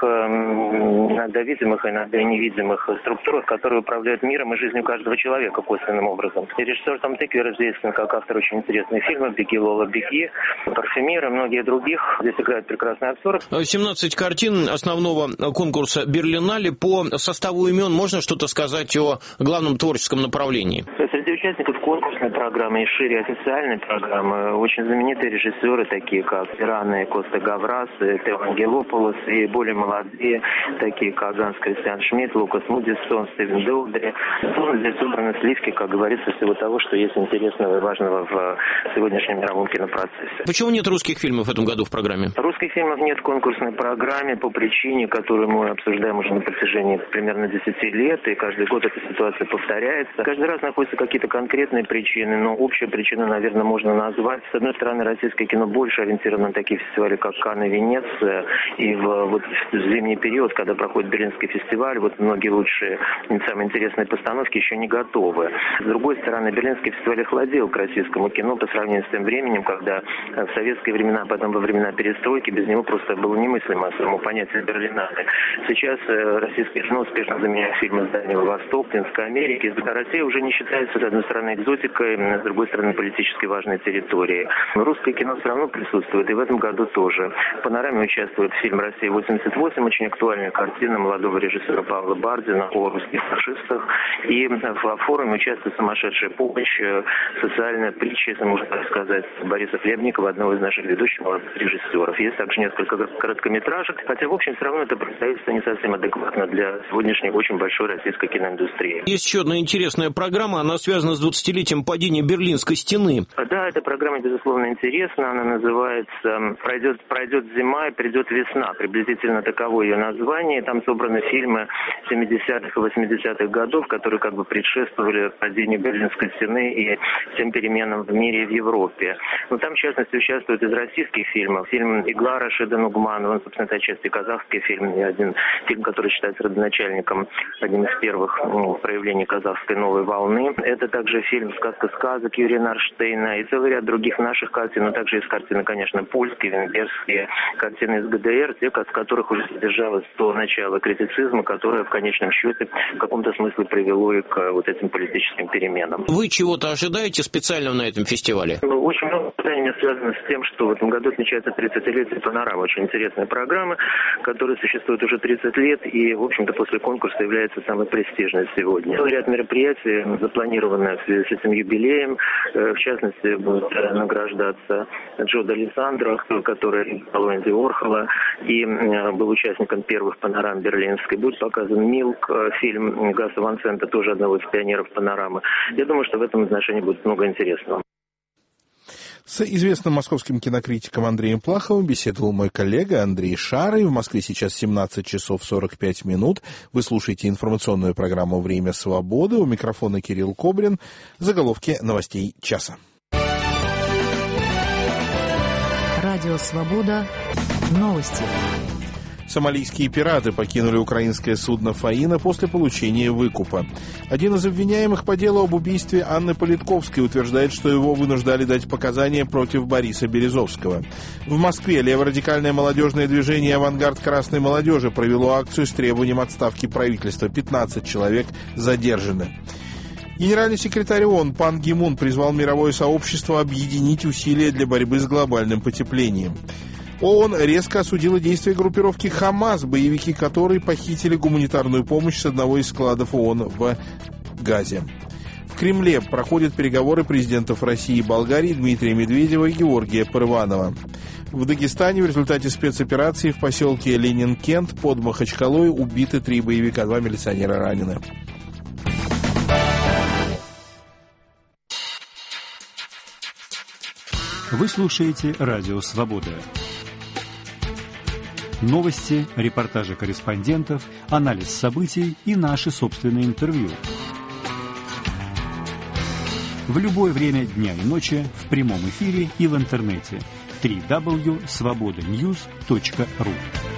иногда видимых, иногда невидимых структурах, которые управляют миром и жизнью каждого человека косвенным образом. И режиссер Том Тыквер известен как автор очень интересных фильмов «Беги, Лола, беги», «Парфюмер» и многие других. Здесь играют прекрасные актеры. семнадцать картин основного конкурса Берлинале. По составу имен можно что-то сказать о главном творческом направлении? Среди участников конкурсной программы и шире официальной программы очень знаменитые режиссеры, такие как Ирана Коста Гаврас, Тео Ангелополос, и более молодые, такие как Ганс Кристиан Шмидт, Лукас Мудисон, Стивен Делдри. Здесь собраны сливки, как говорится, всего того, что есть интересного и важного в сегодняшнем мировом кинопроцессе. Почему нет русских фильмов в этом году в программе? Русских фильмов нет в конкурсной программе по причине, которую мы обсуждаем уже на протяжении примерно десяти лет, и каждый год эта ситуация повторяется. Каждый раз находятся какие-то конкретные причины, но общую причину, наверное, можно назвать. С одной стороны, российское кино больше ориентировано на такие фестивали, как Канн и Венеция, и в, вот, в зимний период, когда проходит Берлинский фестиваль, вот многие лучшие, самые интересные постановки еще не готовы. С другой стороны, Берлинский фестиваль охладил к российскому кино по сравнению с тем временем, когда в советские времена, а потом во времена перестройки, без него просто было немыслимо само понятие Берлинале. Сейчас российское кино успешно заменяет фильмы с Дальнего Востока, Латинской Америки. Россия уже не считается, с одной стороны, экзотикой, с другой стороны, политически важной территорией. Русское кино все равно присутствует, и в этом году тоже. В панораме участвует фильм «Россия восемьдесят восемь», очень актуальная картина молодого режиссера Павла Бардина о русских фашистах. И в форуме участвует «Сумасшедшая помощь», социальная притча, если можно так сказать, Бориса Хлебникова, одного из наших ведущих режиссеров. Есть также несколько короткометражек, хотя, в общем, все равно это представительство не совсем адекватно для сегодняшней очень большой российской киноиндустрии. Есть еще одна интересная программа, она связана с двадцатилетием падения Берлинской стены. Да, эта программа, безусловно, интересна. Она называется «Пройдет, пройдет зима и придет весна». Приблизительно таково ее название. Там собраны фильмы семидесятых и восьмидесятых годов, которые как бы предшествовали падению Берлинской стены и всем переменам в мире и в Европе. Но там, в частности, участвуют из российских фильмов. Фильм «Игла» Рашида Нугманова, собственно, это отчасти казахский фильм, и один фильм, который считается родоначальником, одним из первых ну, проявлений казахской новой волны. Это также фильм «Сказка сказок» Юрия Нарштейна и целый ряд других наших картин, но также есть картины, конечно, польские, венгерские, картины из ГДР, те, от которых уже содержалось то начало критицизма, которое в конечном счете в каком-то смысле привело и к вот этим политическим переменам. Вы чего-то ожидаете специально на этом фестивале? Ну, очень много ожиданий связано с тем, что в этом году отмечается тридцатилетие «Панорама». Очень интересная программа, которая существует уже тридцать лет и, в общем-то, после конкурса является самой престижной сегодня. Ряд мероприятий запланированы в связи с этим юбилеем. В частности, будет награждаться Джо Д'Алессандро, который играл Энди Уорхола и был участником первых панорам берлинской. Будет показан «Милк», фильм Гаса Ван Сента, тоже одного из пионеров панорамы. Я думаю, что в этом отношении будет много интересного. С известным московским кинокритиком Андреем Плаховым беседовал мой коллега Андрей Шарый. В Москве сейчас семнадцать часов сорок пять минут. Вы слушаете информационную программу «Время свободы». У микрофона Кирилл Кобрин. Заголовки новостей часа. Радио «Свобода». Новости. Сомалийские пираты покинули украинское судно «Фаина» после получения выкупа. Один из обвиняемых по делу об убийстве Анны Политковской утверждает, что его вынуждали дать показания против Бориса Березовского. В Москве леворадикальное молодежное движение «Авангард красной молодежи» провело акцию с требованием отставки правительства. пятнадцать человек задержаны. Генеральный секретарь ООН Пан Ги Мун призвал мировое сообщество объединить усилия для борьбы с глобальным потеплением. ООН резко осудила действия группировки «Хамас», боевики которой похитили гуманитарную помощь с одного из складов ООН в Газе. В Кремле проходят переговоры президентов России и Болгарии Дмитрия Медведева и Георгия Парванова. В Дагестане в результате спецоперации в поселке Ленин-Кент под Махачкалой убиты три боевика, два милиционера ранены. Вы слушаете Радио Свобода. Новости, репортажи корреспондентов, анализ событий и наши собственные интервью. В любое время дня и ночи, в прямом эфире и в интернете. дабл ю дабл ю дабл ю точка свобода ньюс точка ру.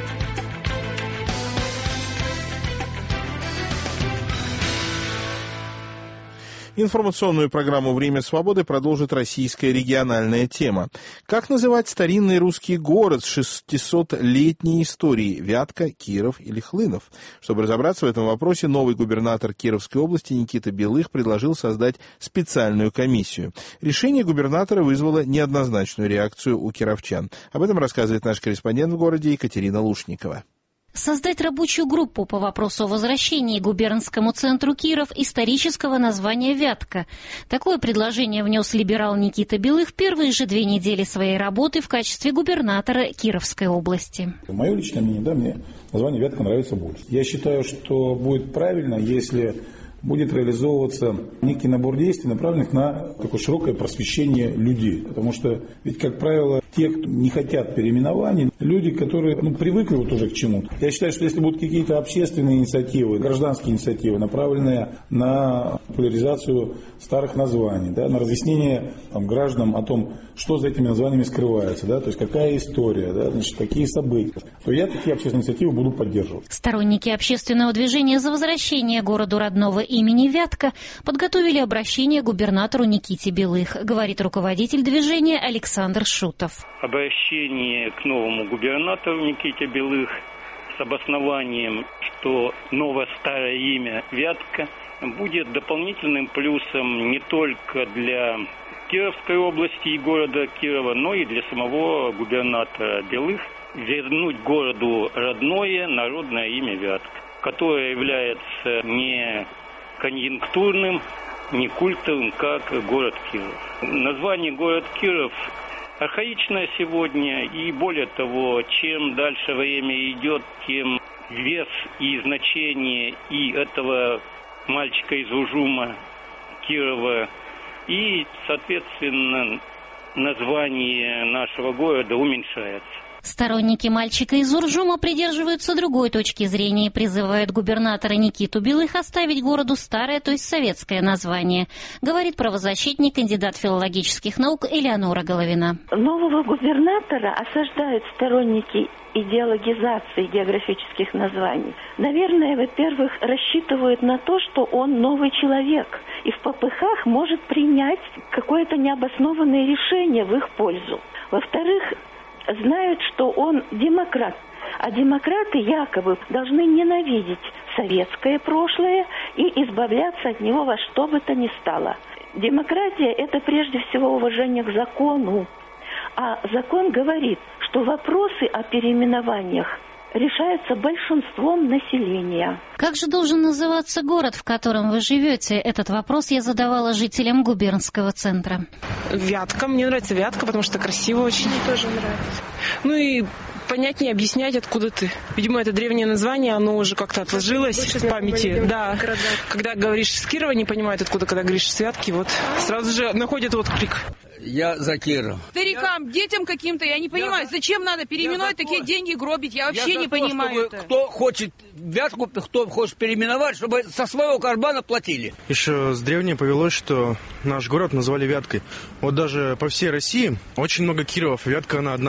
Информационную программу «Время свободы» продолжит российская региональная тема. Как называть старинный русский город с шестисотлетней историей – Вятка, Киров или Хлынов? Чтобы разобраться в этом вопросе, новый губернатор Кировской области Никита Белых предложил создать специальную комиссию. Решение губернатора вызвало неоднозначную реакцию у кировчан. Об этом рассказывает наш корреспондент в городе Екатерина Лушникова. Создать рабочую группу по вопросу о возвращении губернскому центру Киров исторического названия «Вятка». Такое предложение внес либерал Никита Белых в первые же две недели своей работы в качестве губернатора Кировской области. Мое личное мнение, да, мне название «Вятка» нравится больше. Я считаю, что будет правильно, если будет реализовываться некий набор действий, направленных на такое широкое просвещение людей. Потому что, ведь, как правило, те, кто не хотят переименований, люди, которые ну, привыкли вот уже к чему-то. Я считаю, что если будут какие-то общественные инициативы, гражданские инициативы, направленные на популяризацию старых названий, да, на разъяснение там, гражданам о том, что за этими названиями скрывается, да, то есть какая история, да, значит, какие события, то я такие общественные инициативы буду поддерживать. Сторонники общественного движения за возвращение городу родного имени Вятка подготовили обращение губернатору Никите Белых, говорит руководитель движения Александр Шутов. Обращение к новому губернатору Никите Белых с обоснованием, что ново-старое имя Вятка будет дополнительным плюсом не только для Кировской области и города Кирова, но и для самого губернатора Белых вернуть городу родное народное имя Вятка, которое является не конъюнктурным, не культовым, как город Киров. Название город Киров архаичное сегодня, и более того, чем дальше время идет, тем вес и значение и этого мальчика из Ужума Кирова, и, соответственно, название нашего города уменьшается. Сторонники мальчика из Уржума придерживаются другой точки зрения и призывают губернатора Никиту Белых оставить городу старое, то есть советское название, говорит правозащитник, кандидат филологических наук Элеонора Головина. Нового губернатора осаждают сторонники идеологизации географических названий. Наверное, во-первых, рассчитывают на то, что он новый человек и в попыхах может принять какое-то необоснованное решение в их пользу. Во-вторых, знают, что он демократ, а демократы якобы должны ненавидеть советское прошлое и избавляться от него во что бы то ни стало. Демократия – это прежде всего уважение к закону, а закон говорит, что вопросы о переименованиях решаются большинством населения. Как же должен называться город, в котором вы живете? Этот вопрос я задавала жителям губернского центра. Вятка. Мне нравится Вятка, потому что красиво очень. Мне тоже нравится. Ну и понятнее объяснять, откуда ты. Видимо, это древнее название, оно уже как-то отложилось в памяти. Да. Когда говоришь с Кирова, не понимают, откуда, когда говоришь с Вятки, вот сразу же находит отклик. Я за Киров. Старикам, детям каким-то, я не понимаю, я зачем надо переименовать такие деньги гробить, я вообще я не то, понимаю это. Кто хочет Вятку, кто хочет переименовать, чтобы со своего кармана платили. Еще с древней повелось, что наш город назвали Вяткой. Вот даже по всей России очень много Кировов, Вятка она одна.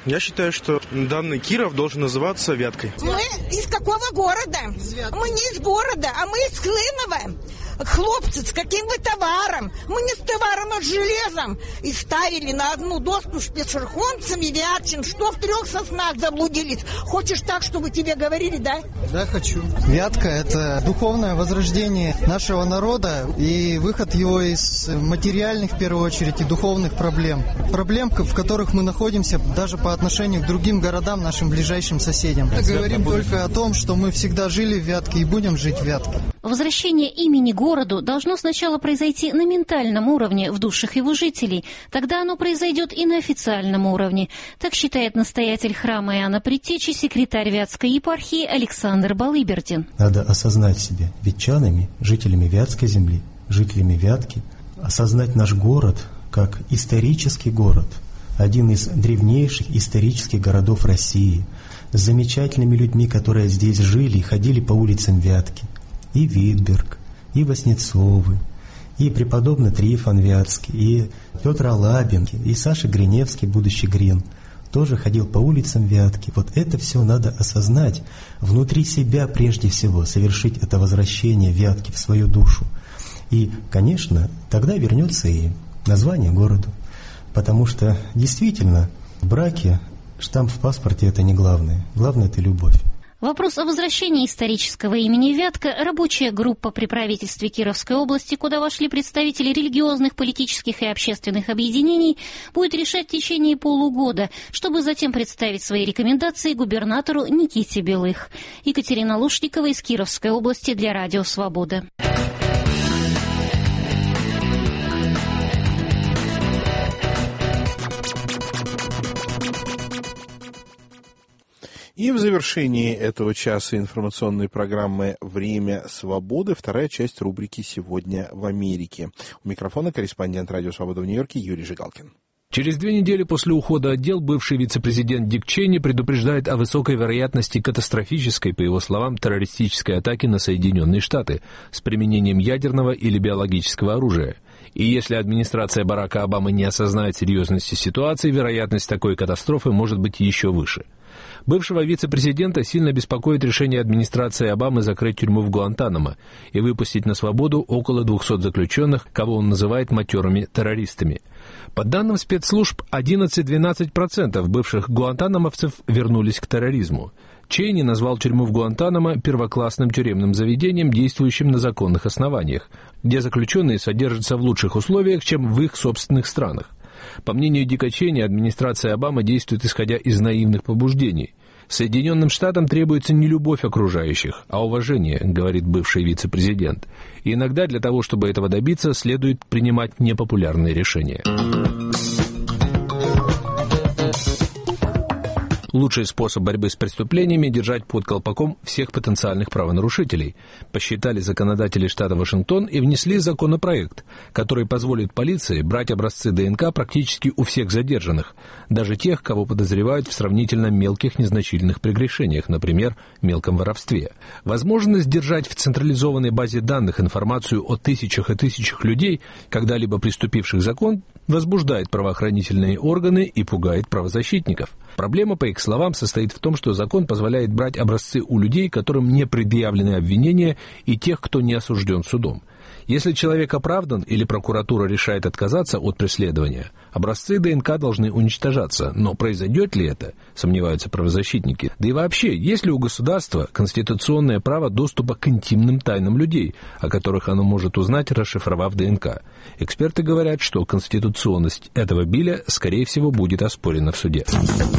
Я считаю, что данный Киров должен называться Вяткой. Мы из какого города? Мы не из города, а мы из Хлынова. Хлопцы, с каким вы товаром? Мы не с товаром, а с железом. И ставили на одну доску с пешеходцами Вятчин, что в трех соснах заблудились. Хочешь так, чтобы тебе говорили, да? Да, хочу. Вятка – это духовное возрождение нашего народа и выход его из материальных, в первую очередь, и духовных проблем. Проблем, в которых мы находимся даже по отношению к другим городам, нашим ближайшим соседям. Мы говорим только о том, что мы всегда жили в Вятке и будем жить в Вятке. Возвращение имени городу должно сначала произойти на ментальном уровне в душах его жителей. Тогда оно произойдет и на официальном уровне. Так считает настоятель храма Иоанна Предтечи, секретарь Вятской епархии Александр Балыбердин. Надо осознать себя вятчанами, жителями Вятской земли, жителями Вятки, осознать наш город как исторический город, один из древнейших исторических городов России, с замечательными людьми, которые здесь жили и ходили по улицам Вятки. И Витберг, и Васнецовы, и преподобный Трифон Вятский, и Петр Алабин, и Саша Гриневский, будущий Грин, тоже ходил по улицам Вятки. Вот это все надо осознать, внутри себя прежде всего, совершить это возвращение Вятки в свою душу. И, конечно, тогда вернется и название городу, потому что действительно в браке штамп в паспорте – это не главное, главное – это любовь. Вопрос о возвращении исторического имени Вятка рабочая группа при правительстве Кировской области, куда вошли представители религиозных, политических и общественных объединений, будет решать в течение полугода, чтобы затем представить свои рекомендации губернатору Никите Белых. Екатерина Лушникова из Кировской области для Радио Свобода. И в завершении этого часа информационной программы «Время свободы» вторая часть рубрики «Сегодня в Америке». У микрофона корреспондент Радио Свобода в Нью-Йорке Юрий Жигалкин. Через две недели после ухода от дел бывший вице-президент Дик Чейни предупреждает о высокой вероятности катастрофической, по его словам, террористической атаки на Соединенные Штаты с применением ядерного или биологического оружия. И если администрация Барака Обамы не осознает серьезности ситуации, вероятность такой катастрофы может быть еще выше. Бывшего вице-президента сильно беспокоит решение администрации Обамы закрыть тюрьму в Гуантанамо и выпустить на свободу около двухсот заключенных, кого он называет матерыми террористами. По данным спецслужб, одиннадцать-двенадцать процентов бывших гуантанамовцев вернулись к терроризму. Чейни назвал тюрьму в Гуантанамо первоклассным тюремным заведением, действующим на законных основаниях, где заключенные содержатся в лучших условиях, чем в их собственных странах. По мнению Дика Чейни, администрация Обамы действует исходя из наивных побуждений. Соединенным Штатам требуется не любовь окружающих, а уважение, говорит бывший вице-президент. И иногда для того, чтобы этого добиться, следует принимать непопулярные решения. Лучший способ борьбы с преступлениями – держать под колпаком всех потенциальных правонарушителей, посчитали законодатели штата Вашингтон и внесли законопроект, который позволит полиции брать образцы ДНК практически у всех задержанных, даже тех, кого подозревают в сравнительно мелких незначительных прегрешениях, например, мелком воровстве. Возможность держать в централизованной базе данных информацию о тысячах и тысячах людей, когда-либо приступивших закон, возбуждает правоохранительные органы и пугает правозащитников. Проблема, по их словам, состоит в том, что закон позволяет брать образцы у людей, которым не предъявлены обвинения, и тех, кто не осужден судом. Если человек оправдан или прокуратура решает отказаться от преследования, образцы ДНК должны уничтожаться. Но произойдет ли это, сомневаются правозащитники. Да и вообще, есть ли у государства конституционное право доступа к интимным тайнам людей, о которых оно может узнать, расшифровав ДНК? Эксперты говорят, что конституционность этого билля, скорее всего, будет оспорена в суде.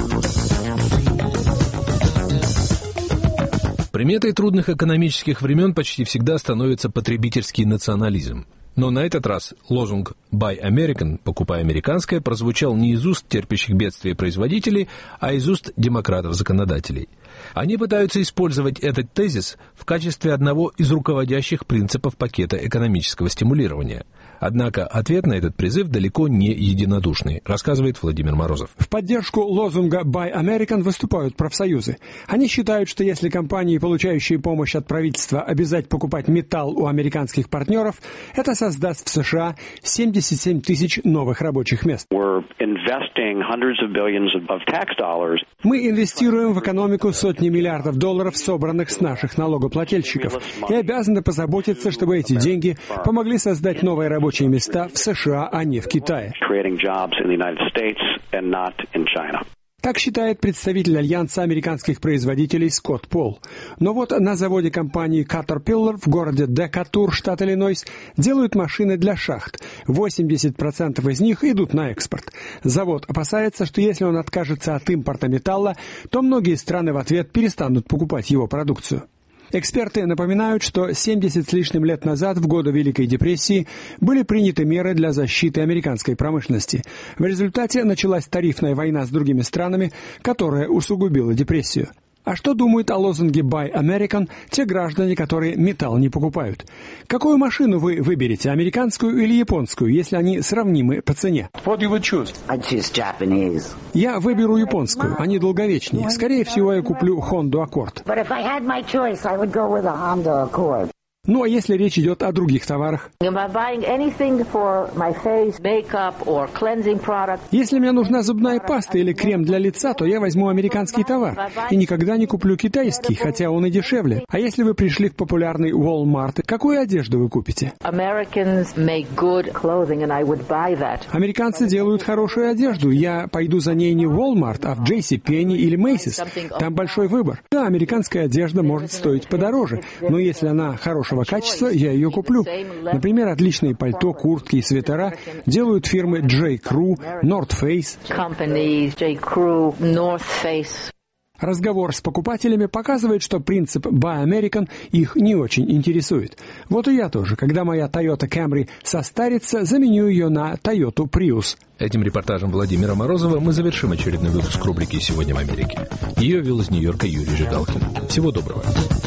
Приметой трудных экономических времен почти всегда становится потребительский национализм. Но на этот раз лозунг «Buy American» – «Покупай американское» прозвучал не из уст терпящих бедствия производителей, а из уст демократов-законодателей. Они пытаются использовать этот тезис в качестве одного из руководящих принципов пакета экономического стимулирования. Однако ответ на этот призыв далеко не единодушный, рассказывает Владимир Морозов. В поддержку лозунга «Buy American» выступают профсоюзы. Они считают, что если компании, получающие помощь от правительства, обязать покупать металл у американских партнеров, это создаст в США семьдесят семь тысяч новых рабочих мест. Мы инвестируем в экономику сотни миллиардов долларов, собранных с наших налогоплательщиков, и обязаны позаботиться, чтобы эти деньги помогли создать новые рабочие места в США, а не в Китае. Так считает представитель Альянса американских производителей Скотт Пол. Но вот на заводе компании Caterpillar в городе Декатур, штат Иллинойс, делают машины для шахт. восемьдесят процентов из них идут на экспорт. Завод опасается, что если он откажется от импорта металла, то многие страны в ответ перестанут покупать его продукцию. Эксперты напоминают, что семьдесят с лишним лет назад, в годы Великой депрессии, были приняты меры для защиты американской промышленности. В результате началась тарифная война с другими странами, которая усугубила депрессию. А что думают о лозунге «Buy American» те граждане, которые металл не покупают? Какую машину вы выберете, американскую или японскую, если они сравнимы по цене? What you would choose? I'd choose Japanese. Я выберу японскую, они долговечнее. Скорее всего, я куплю Honda Accord. But if I had my choice, I would go with a Honda Accord. Ну, а если речь идет о других товарах? Если мне нужна зубная паста или крем для лица, то я возьму американский товар и никогда не куплю китайский, хотя он и дешевле. А если вы пришли в популярный Walmart, какую одежду вы купите? Американцы делают хорошую одежду. Я пойду за ней не в Walmart, а в джей си Пенни или Macy's. Там большой выбор. Да, американская одежда может стоить подороже, но если она хорошего качества, я ее куплю. Например, отличные пальто, куртки и свитера делают фирмы джей Crew, North Face. Разговор с покупателями показывает, что принцип «Buy American» их не очень интересует. Вот и я тоже. Когда моя Toyota Camry состарится, заменю ее на Toyota Prius. Этим репортажем Владимира Морозова мы завершим очередной выпуск рубрики «Сегодня в Америке». Ее вел из Нью-Йорка Юрий Жигалкин. Всего доброго.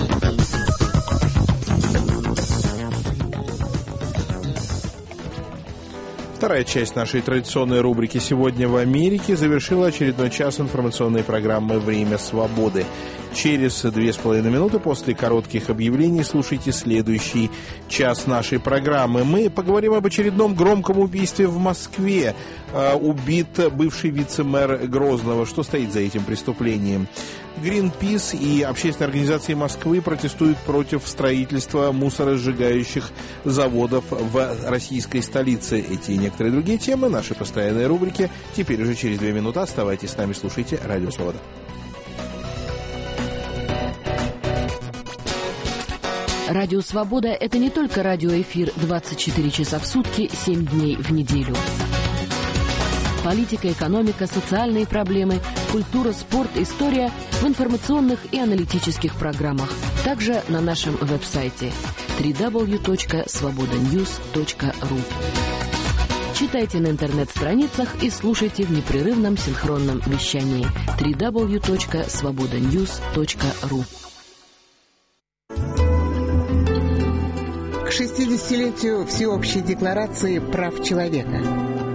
Вторая часть нашей традиционной рубрики «Сегодня в Америке» завершила очередной час информационной программы «Время свободы». Через две с половиной минуты после коротких объявлений слушайте следующий час нашей программы. Мы поговорим об очередном громком убийстве в Москве. Э, убит бывший вице-мэр Грозного. Что стоит за этим преступлением? Greenpeace и общественные организации Москвы протестуют против строительства мусоросжигающих заводов в российской столице. Эти и некоторые другие темы, наши постоянные рубрики. Теперь уже через две минуты. Оставайтесь с нами, слушайте Радио Свобода. Радио «Свобода» — это не только радиоэфир двадцать четыре часа в сутки, семь дней в неделю. Политика, экономика, социальные проблемы, культура, спорт, история в информационных и аналитических программах. Также на нашем веб-сайте дабл ю дабл ю дабл ю точка свобода ньюс точка ру. Читайте на интернет-страницах и слушайте в непрерывном синхронном вещании дабл ю дабл ю дабл ю точка свобода ньюс точка ру. К шестидесятилетию Всеобщей декларации прав человека.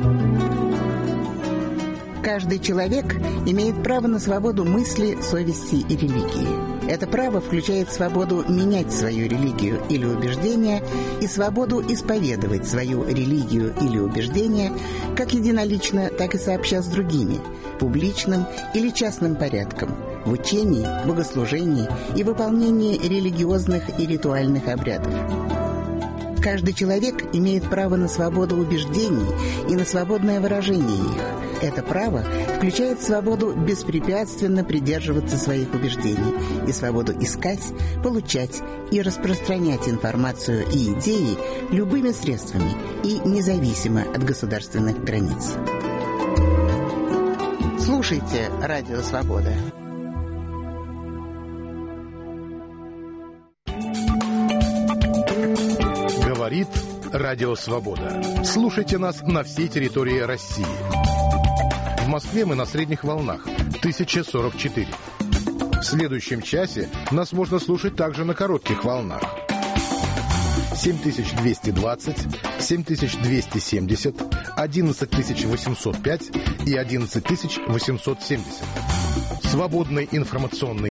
Каждый человек имеет право на свободу мысли, совести и религии. Это право включает свободу менять свою религию или убеждение и свободу исповедовать свою религию или убеждение как единолично, так и сообща с другими, публичным или частным порядком, в учении, богослужении и выполнении религиозных и ритуальных обрядов. Каждый человек имеет право на свободу убеждений и на свободное выражение их. Это право включает свободу беспрепятственно придерживаться своих убеждений и свободу искать, получать и распространять информацию и идеи любыми средствами и независимо от государственных границ. Слушайте Радио Свобода. Говорит Радио Свобода. Слушайте нас на всей территории России. В Москве мы на средних волнах тысяча сорок четыре. В следующем часе нас можно слушать также на коротких волнах. семь тысяч двести двадцать, семь тысяч двести семьдесят, одиннадцать тысяч восемьсот пять и одиннадцать тысяч восемьсот семьдесят. Свободный информационный